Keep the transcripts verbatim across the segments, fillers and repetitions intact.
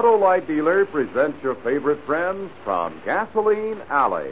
Autolite dealer presents your favorite friends from Gasoline Alley.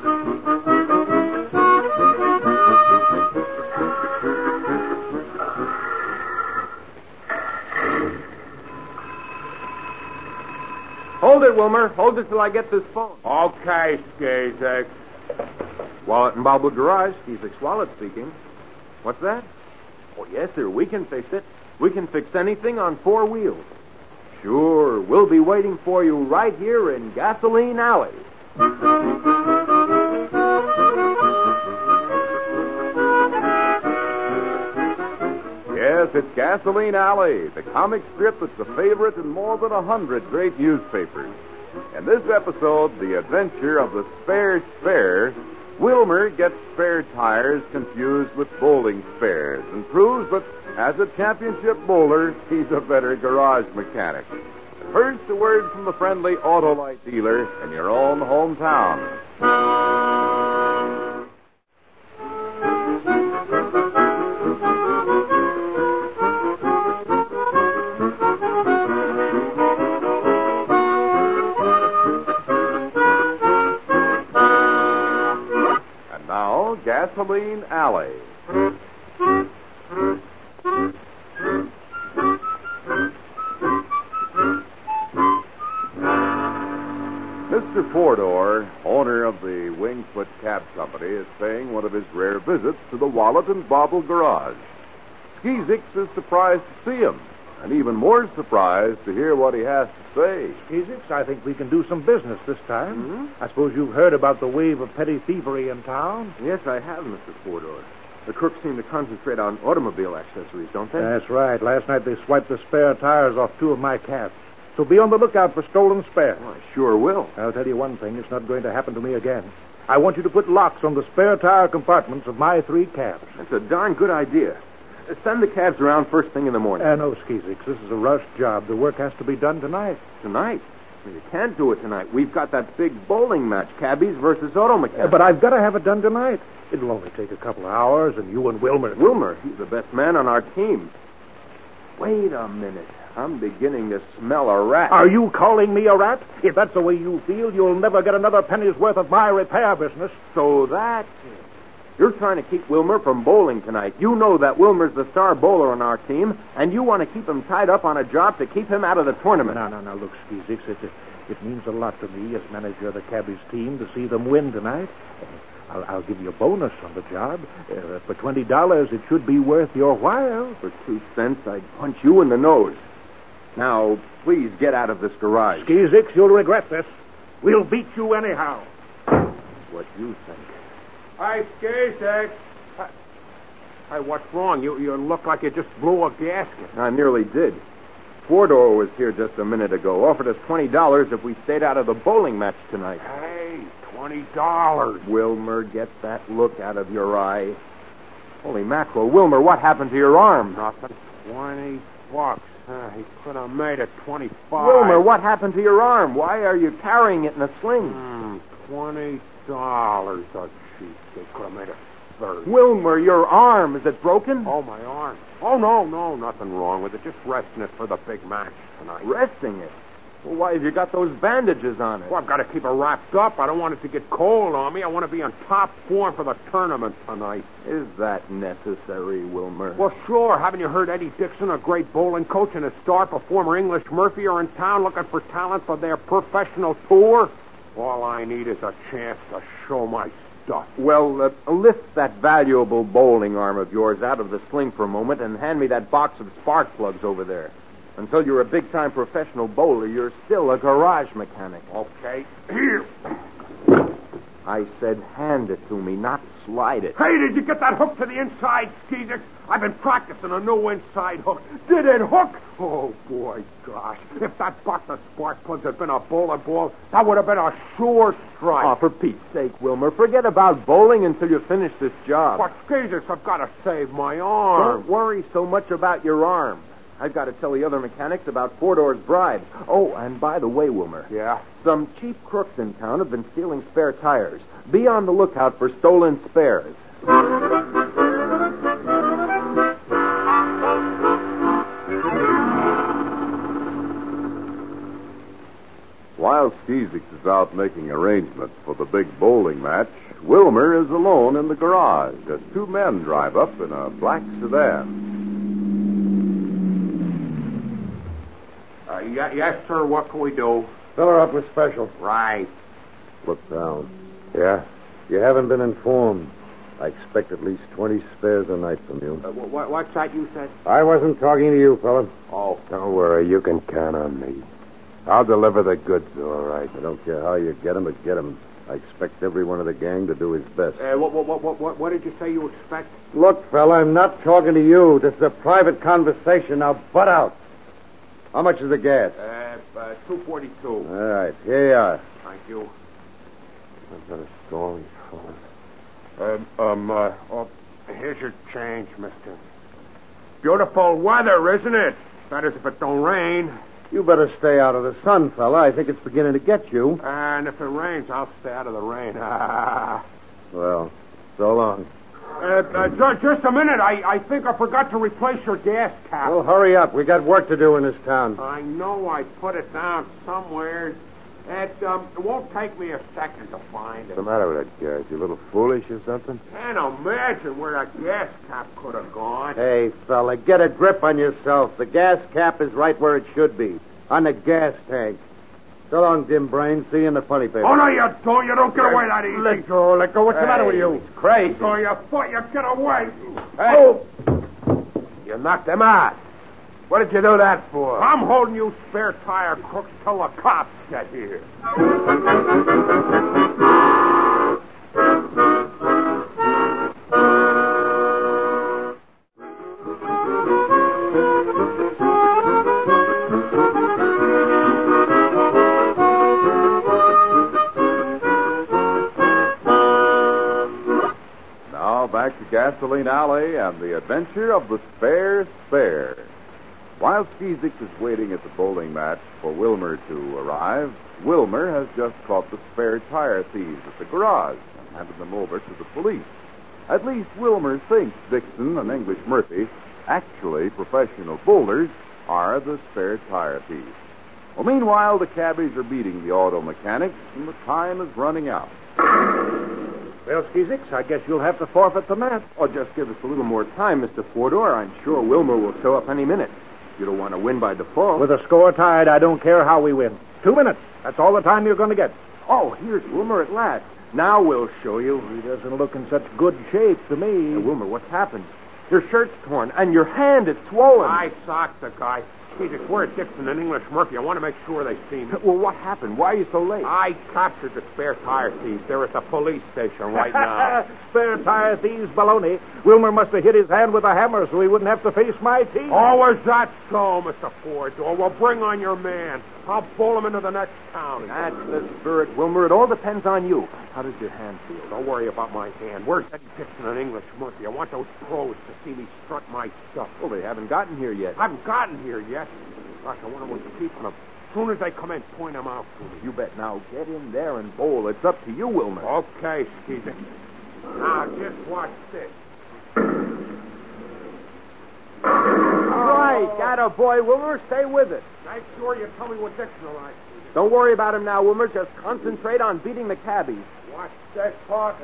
Hold it, Wilmer. Hold it till I get this phone. Okay, Skazek. Wallet and Bobble Garage. Skazek's Wallet speaking. What's that? Oh, yes, sir. We can fix it. We can fix anything on four wheels. Sure. We'll be waiting for you right here in Gasoline Alley. Yes, it's Gasoline Alley, the comic strip that's a favorite in more than a hundred great newspapers. In this episode, the adventure of the spare spare, Wilmer gets spare tires confused with bowling spares and proves that as a championship bowler, he's a better garage mechanic. First, a word from the friendly Autolite dealer in your own hometown. And now, Gasoline Alley. Mister Fordor, owner of the Wingfoot Cab Company, is paying one of his rare visits to the Wallet and Bobble Garage. Skizix is surprised to see him, and even more surprised to hear what he has to say. Skizix, I think we can do some business this time. Mm-hmm. I suppose you've heard about the wave of petty thievery in town? Yes, I have, Mister Fordor. The crooks seem to concentrate on automobile accessories, don't they? That's right. Last night they swiped the spare tires off two of my cabs. So be on the lookout for stolen spares. Oh, I sure will. I'll tell you one thing. It's not going to happen to me again. I want you to put locks on the spare tire compartments of my three cabs. That's a darn good idea. Uh, Send the cabs around first thing in the morning. Uh, no, Skizix. This is a rush job. The work has to be done tonight. Tonight? Well, you can't do it tonight. We've got that big bowling match, cabbies versus auto mechanics. Uh, but I've got to have it done tonight. It'll only take a couple of hours, and you and Wilmer... Wilmer, he's the best man on our team. Wait a minute. I'm beginning to smell a rat. Are you calling me a rat? If that's the way you feel, you'll never get another penny's worth of my repair business. So that's it. You're trying to keep Wilmer from bowling tonight. You know that Wilmer's the star bowler on our team, and you want to keep him tied up on a job to keep him out of the tournament. No, no, no. Look, Skizix, it, it means a lot to me as manager of the cabbies team to see them win tonight. I'll, I'll give you a bonus on the job. Uh, for twenty dollars, it should be worth your while. For two cents, I'd punch you in the nose. Now, please get out of this garage. Skizix, you'll regret this. We'll beat you anyhow. What you think? Hi, Skazek. Hi, what's wrong? You you look like you just blew a gasket. I nearly did. Fordor was here just a minute ago. Offered us twenty dollars if we stayed out of the bowling match tonight. Hey, twenty dollars. Wilmer, get that look out of your eye. Holy mackerel. Wilmer, what happened to your arm? Nothing. Twenty bucks. Huh, he could have made it twenty-five. Wilmer, what happened to your arm? Why are you carrying it in a sling? Hmm, twenty dollars. Oh, jeez, they could have made it thirty. Wilmer, your arm, is it broken? Oh, my arm. Oh, no, no, nothing wrong with it. Just resting it for the big match tonight. Resting it? Well, why have you got those bandages on it? Well, I've got to keep it wrapped up. I don't want it to get cold on me. I want to be on top form for the tournament tonight. Is that necessary, Wilmer? Well, sure. Haven't you heard Eddie Dixon, a great bowling coach and a star performer, English Murphy, are in town looking for talent for their professional tour? All I need is a chance to show my stuff. Well, uh, lift that valuable bowling arm of yours out of the sling for a moment and hand me that box of spark plugs over there. Until you're a big-time professional bowler, you're still a garage mechanic. Okay. Here. I said hand it to me, not slide it. Hey, did you get that hook to the inside, Skizix? I've been practicing a new inside hook. Did it hook? Oh, boy, gosh. If that box of spark plugs had been a bowling ball, that would have been a sure strike. Oh, for Pete's sake, Wilmer, forget about bowling until you finish this job. But, Skizix, I've got to save my arm. Don't worry so much about your arm. I've got to tell the other mechanics about Fordor's bribe. Oh, and by the way, Wilmer. Yeah? Some cheap crooks in town have been stealing spare tires. Be on the lookout for stolen spares. While Skeezix is out making arrangements for the big bowling match, Wilmer is alone in the garage as two men drive up in a black sedan. Uh, y- yes, sir. What can we do? Fill her up with special. Right. Look down. Yeah? You haven't been informed. I expect at least twenty spares a night from you. Uh, wh- what's that you said? I wasn't talking to you, fella. Oh. Don't worry. You can count on me. I'll deliver the goods, all right. I don't care how you get them, but get them. I expect every one of the gang to do his best. Uh, what, what, what, what, what did you say you expect? Look, fella, I'm not talking to you. This is a private conversation. Now, butt out. How much is the gas? Uh, uh two forty-two. All right, here you are. Thank you. I've got a story, fella. Um, um, uh, oh, here's your change, mister. Beautiful weather, isn't it? That is, if it don't rain. You better stay out of the sun, fella. I think it's beginning to get you. And if it rains, I'll stay out of the rain. Well, so long. Uh, uh, ju- just a minute. I, I think I forgot to replace your gas cap. Well, hurry up. We got work to do in this town. I know I put it down somewhere. It, um, it won't take me a second to find it. What's the matter with that gas? You a little foolish or something? Can't imagine where that gas cap could have gone. Hey, fella, get a grip on yourself. The gas cap is right where it should be. On the gas tank. So long, dim brain. See you in the funny paper. Oh, no, you don't. You don't get away that easy. Let go. Let go. What's the matter with you? It's crazy. So you thought you get away. Hey. Oh. You knocked him out. What did you do that for? I'm holding you spare tire crooks till the cops get here. Now back to Gasoline Alley and the adventure of the Spare Spare. While Skeezix is waiting at the bowling match for Wilmer to arrive, Wilmer has just caught the spare tire thieves at the garage and handed them over to the police. At least Wilmer thinks Dixon and English Murphy, actually professional bowlers, are the spare tire thieves. Well, meanwhile, the cabbies are beating the auto mechanics, and the time is running out. Well, Skeezix, I guess you'll have to forfeit the match. Oh, just give us a little more time, Mister Fordor. I'm sure Wilmer will show up any minute. You don't want to win by default. With a score tied, I don't care how we win. Two minutes. That's all the time you're going to get. Oh, here's Wilmer at last. Now we'll show you. He doesn't look in such good shape to me. Hey, Wilmer, what's happened? Your shirt's torn, and your hand is swollen. I socked the guy. Jesus, where's Dixon and English Murphy? I want to make sure they see me. Well, what happened? Why are you so late? I captured the spare tire thieves. They're at the police station right now. Spare tire thieves, baloney. Wilmer must have hit his hand with a hammer so he wouldn't have to face my team. Oh, is that so, Mister Fordor? Well, bring on your man. I'll bowl him into the next county. That's the spirit, Wilmer. It all depends on you. How does your hand feel? Don't worry about my hand. Where's Eddie Dixon and English Murphy? I want those pros to see me strut my stuff. Well, they haven't gotten here yet. I haven't gotten here yet. Gosh, I wonder what's keeping them. As soon as they come in, point them out to me. You bet. Now, get in there and bowl. It's up to you, Wilmer. Okay, Skeezer. Now, just watch this. Right. Got a boy, Wilmer. Stay with it. Make sure you tell me what Dixon will like. Don't worry about him now, Wilmer. Just concentrate on beating the cabbies. Watch this part.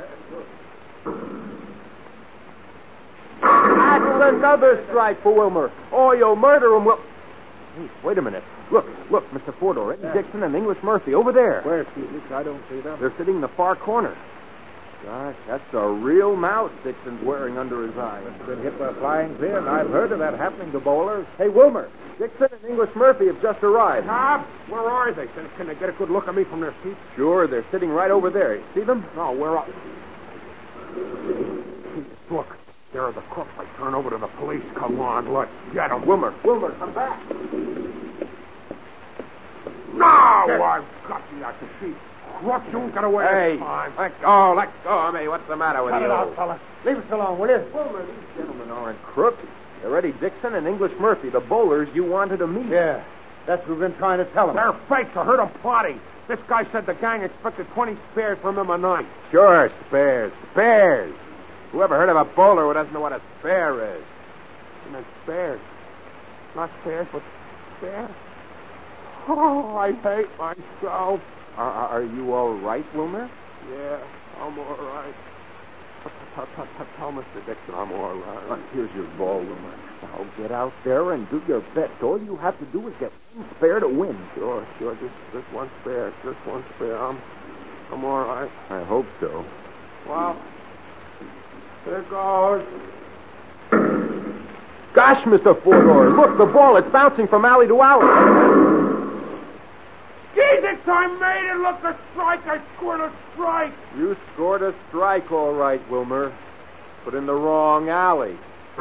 That's another strike for Wilmer. Oh, you'll murder him, Wil... Hey, wait a minute. Look, look, Mister Fordor, Eddie yeah. Dixon and English Murphy over there. Where's Skeezix? I don't see them. They're sitting in the far corner. Gosh, that's a real mouse Dixon's wearing under his eye. Must have been hit by a flying pin. I've heard of that happening to bowlers. Hey, Wilmer, Dixon and English Murphy have just arrived. Bob, where are they? Can, can they get a good look at me from their seats? Sure, they're sitting right over there. You see them? No, where are... Look, there are the crooks. I turn over to the police. Come on, let's get them. Wilmer, Wilmer, come back. No, I've got you at the seat. Crooks, you won't get away hey, this time. Let go, let go of me. What's the matter with Cut you? it out, fella. Leave us alone, will you? Wilmer, these gentlemen aren't crooks. They're Eddie Dixon and English Murphy, the bowlers you wanted to meet. Yeah, that's what we've been trying to tell them. They're fakes. I heard them plotting. This guy said the gang expected twenty spares from him a night. Sure, spares. Spares. Whoever heard of a bowler who doesn't know what a spare is? And then spares. Not spares, but spares. Oh, I hate myself. Are, are, are you all right, Wilmer? Yeah, I'm all right. Tell, tell, tell, tell Mister Dixon I'm all right. Uh, here's your ball, Wilmer. Now get out there and do your best. All you have to do is get one spare to win. Sure, sure. Just, just one spare. Just one spare. I'm, I'm all right. I hope so. Well, here goes. Gosh, Mister Fordor, look, the ball, it's bouncing from alley to alley. Jesus, I made it look a strike. I scored a strike. You scored a strike, all right, Wilmer. But in the wrong alley.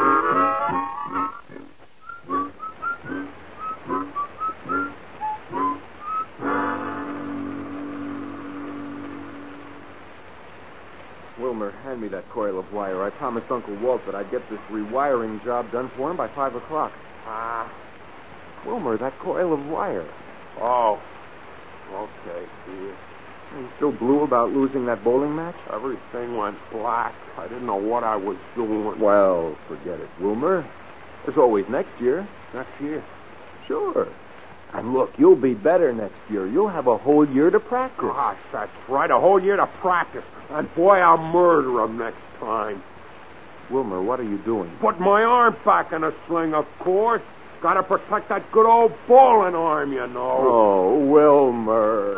Wilmer, hand me that coil of wire. I promised Uncle Walt that I'd get this rewiring job done for him by five o'clock. Ah. Wilmer, that coil of wire. Oh. Okay, dear. You still blue about losing that bowling match? Everything went black. I didn't know what I was doing. Well, forget it, Wilmer. There's always next year. Next year? Sure. And look, you'll be better next year. You'll have a whole year to practice. Gosh, that's right. A whole year to practice. And boy, I'll murder him next time. Wilmer, what are you doing? Put my arm back in a sling, of course. Gotta protect that good old bowling arm, you know. Oh, Wilmer.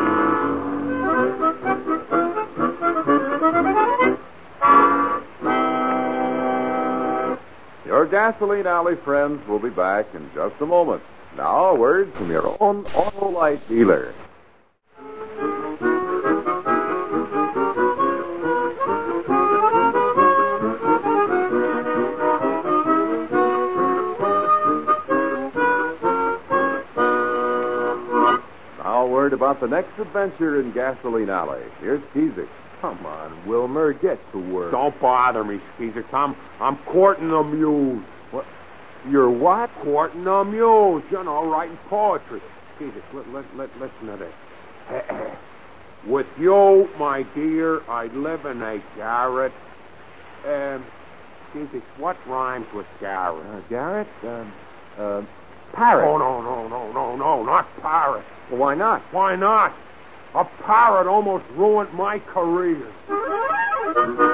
Your Gasoline Alley friends will be back in just a moment. Now, a word from your own Autolite dealer. Now, a word about the next adventure in Gasoline Alley. Here's Keezik. Come on, Wilmer, get to work. Don't bother me, Skeezer. I'm, I'm courting the muse. What? You're what? Courting the muse. You know, writing poetry. Skeezer, let, let, let, listen to this. With you, my dear, I live in a garret. Um, Skeezer, what rhymes with garret? Uh, Garrett? Um, uh, parrot. Oh, no, no, no, no, no, not parrot. Well, why not? Why not? A parrot almost ruined my career.